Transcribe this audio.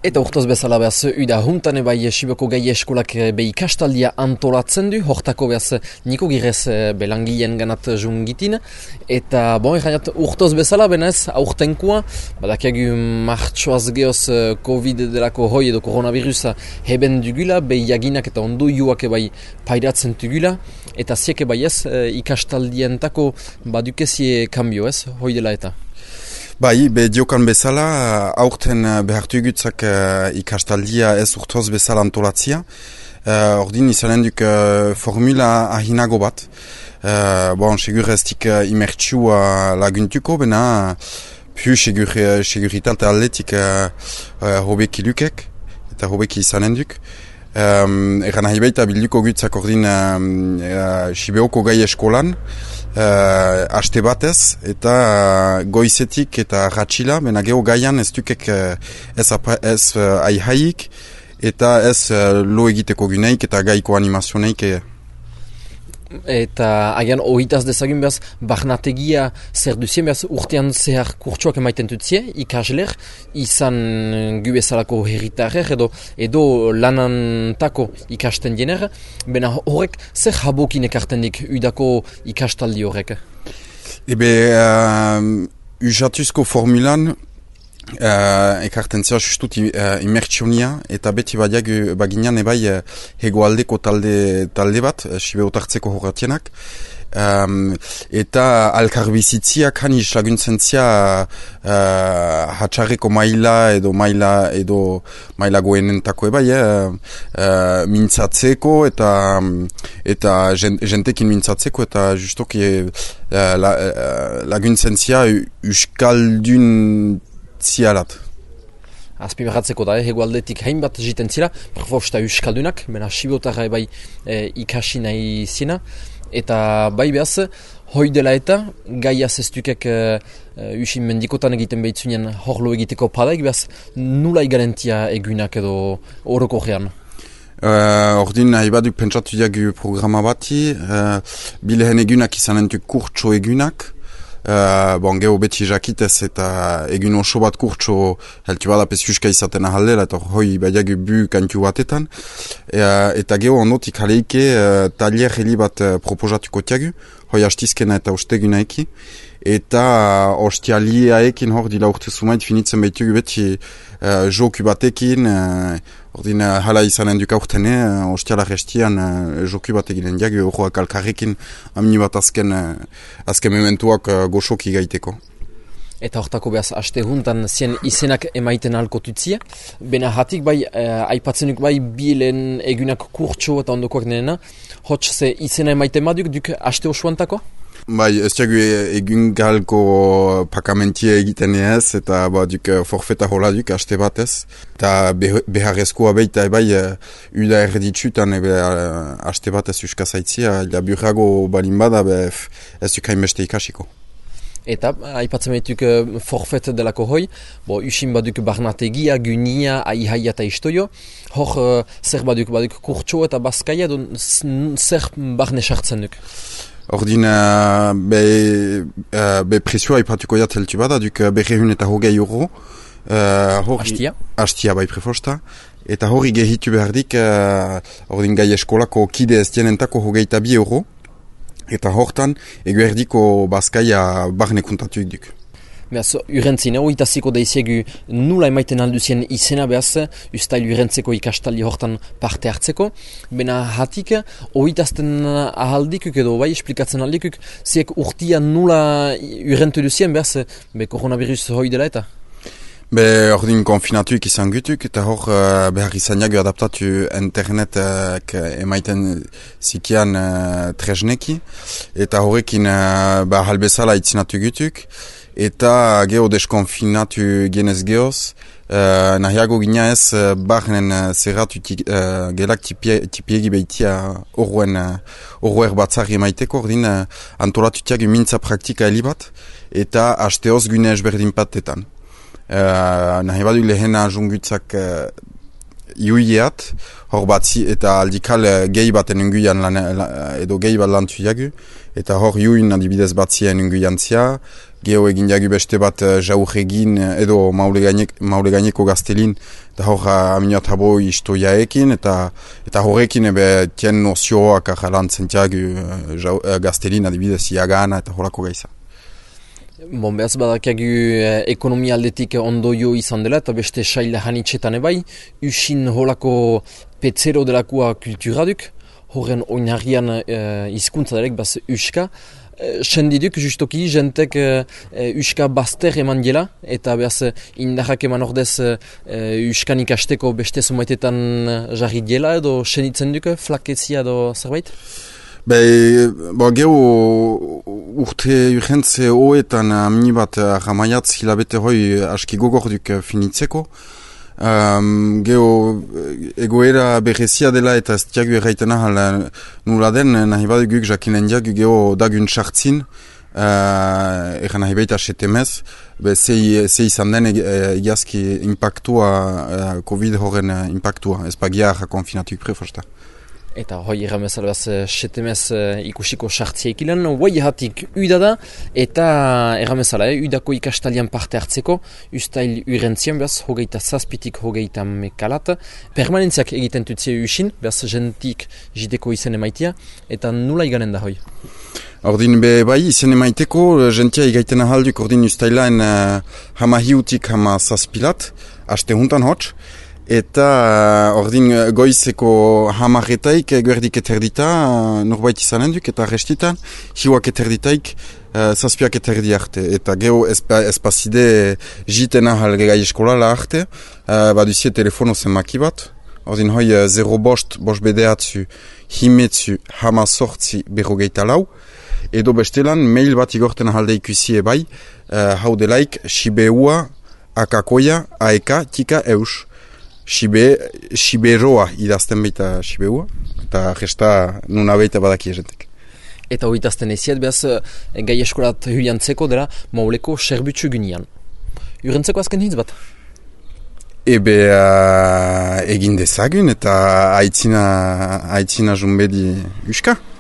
Eta urtoz bezala behaz, uda huntan ebai Siboko gai eskolak be ikastaldia antolatzen du, hortako behaz niko girez belangileen ganat jungitin. Eta bon, errainat urtoz bezala benez, aurtenkua, badakiagu martxoaz geoz COVID delako hoi edo koronavirusa heben dugula, be jaginak eta ondo joak ebai pairatzen dugula. Eta ziek ebai ez ikastaldientako badukezie kambio ez, hoi dela eta. Bai, diokan bezala, aurten behartu egutzak ikastaldia ez urtoz bezala antolatzia. Ordin izanen duk formula ahinago bat. Segur ez dik imertsua laguntuko, bena pu seguritate aldetik hobeki lukek, eta hobeki izanen duk. Egan nahi baita bilduko gutzak ordin Sibeoko gai eskolan, haste batez, eta goizetik eta ratxila, bena geho gaian ez dukek ez aihaik, eta ez lo egiteko guneik eta gaiko animazioneik. Eta agian ohitaz dezagun behaz, barnategia zer duzien behaz urtean zehar kurtsuak emaiten dutzie, ikasler, izan gu bezalako herritarrer edo lanantako ikasten jener, bena horrek zer jabokin ekarten dik udako ikastaldi horrek? Usatuzko formulan ekarten zera justut imertsionia eta beti baginan ebai hegoaldeko talde bat, Sibeotartzeko horretienak, eta alkarbizitziak han islaguntzen zia hatxarreko maila maila goenentako ebai, mintzatzeko eta jentekin mintzatzeko eta justoki laguntzen zia Euskaldun zialat. Azpimarratzeko da, hegoaldetik hainbat jiten zira, perfosta euskaldunak, bena Sibeotarra bai ikasi nahi zina, eta bai behaz, hoi dela eta gaia zestukek usin mendikotan egiten behitzunen horlo egiteko padaik, behaz nula igarentia egunak edo horoko gean? Ordin nahi baduk pentsatu diagu programa bati, bilehen egunak izanentuk kurtso egunak, geho beti jakitez eta egun oso bat kurtso heltu bada peziuska izaten ahaldela eta hoi badiagu bu kantu batetan eta geho ondotik haleike talier heli bat proposatuko tiagu hoi hastizkena eta ostegunaeki eta ostialiaekin hor dila urte sumait finitzen behitugu beti joku batekin ordin hala izanen duk aurtene ostiala restian joku bat eginen diagu horroak alkarrekin amini bat azken mementuak goxoki gaiteko. Eta hortako behaz, haste huntan zien izenak emaiten alko tutzia. Bena hatik bai, aipatzenuk bai bilen egunak kurtso eta ondokoak nenena. Hots ze izena emaiten baduk duk haste osoantako? Bai, ez diagu egun galko pakamentie egiten ez, eta duk forfeta hola duk haste batez. Eta beharrezkoa beita bai, uda erditsutan haste batez uskazaitzia, laburrago balin bada, ez duk hainbeste ikasiko. Eta, aipatzen behituk forfet delako hoi, usin baduk barnategia, gunia, aihaia eta istoio, hor zer baduk kurtso eta bazkaia, zer barne sartzen duk? Ordin, presioa aipatuko jatzeltu bada, duk berrehun eta hogei euro. Hastia? Hastia bai prefosta. Eta hori gehitu behardik, ordin gai eskolako kide ez dienentako hogeita 2 euro. Eta hortan, egu erdiko bazkaia barne kontatuik duk. Beaz, urentzin, oitaziko daiziegu nula emaiten alduzien izena behaz, ustail urentzeko ikastaldi hortan parte hartzeko. Bena hatik, oitazten ahaldikuk edo bai esplikatzen aldikuk, ziek urtia nula urentu duzien behaz, koronavirus hoi dela eta? Ordin konfinatuik izan gutuk, eta hor behar izaniago adaptatu internet emaiten zikian tresneki, eta horrekin halbezala itzinatu gutuk, eta geho deskonfinatu genez gehoz, nahiago gina ez barnen zerratu gelak tipiegi behitia horroer batzari emaiteko, ordin antolatu tiagu mintza praktika helibat, eta hasteoz gune ezberdin patetan. Nahi badu lehena jungutzak iuiat, hor batzi eta aldikal gehi baten unguian edo gehi bat lantu jagu, eta hor iuin adibidez batzien unguian zia, geho egin jagu beste bat jaur egin edo maule gaineko gaztelin, eta hor aminat habo istoiaekin, eta horrekin ebe tien nozioak jalantzen jagu gaztelin adibidez iagana eta horako gaiza. Bon, behaz badakiagu ekonomia aldetik ondoio izan dela eta beste sail hanitxetan ebai, usin holako petzero delakoa kulturaduk, horren oinarrian hizkuntza derek baz uska, sendiduk justoki jentek uska bazter eman dela eta behaz indarrak eman ordez uskan ikasteko beste zumaitetan jarri dela edo senditzen duk flakezia edo zerbait? Geho urte urgentze hoetan amini bat ramaiatz hilabete hoi aski gogorduk finitzeko. Geho egoera berezia dela eta ez diagu erraiten ahal nula den nahi baduguk jakinen diagu geho dagun sartzin egan nahi baita setemez ze izan den egiazki impactua COVID horren impactua ez pagia konfinatuk prefosta. Eta hoi erramezal behaz setemez ikusiko sartzia ikilen, hoi hatik uda da, eta erramezala, udako ikastalian parte hartzeko, ustail urentzian behaz, hogeita zazpitik hogeita mekalat, permanentziak egiten tutzia usin, behaz jentik jideko izen emaitia, eta nula iganen da hoi? Ordin bai izen emaiteko, jentia igaiten ahalduk ordin ustailaen hamahiutik hama zazpilat, haste huntan hots, eta ordin goizeko hamarretaik guerdik eterdita norbait izanen duk eta restitan hiuak eterditaik zazpiak eterdi arte eta geho espazide jiten ahal gai eskolala arte baduzie telefono zenmaki bat ordin hoi 0 bost bedeatzu himetzu hama sortzi berrogeita lau edo bestelan mail bat igorten ahalde ikusie bai hau delaik sibeua akakoia aeka tika eus Siberoa idazten baita Sibeua, eta gesta nuna baita badaki esentek. Eta hori idazten eziat, behaz gai eskolat huiantzeko dela mauleko serbutsu gynian. Urentzeko azken hitz bat? Egin dezagun eta aitzina jumbedi uska.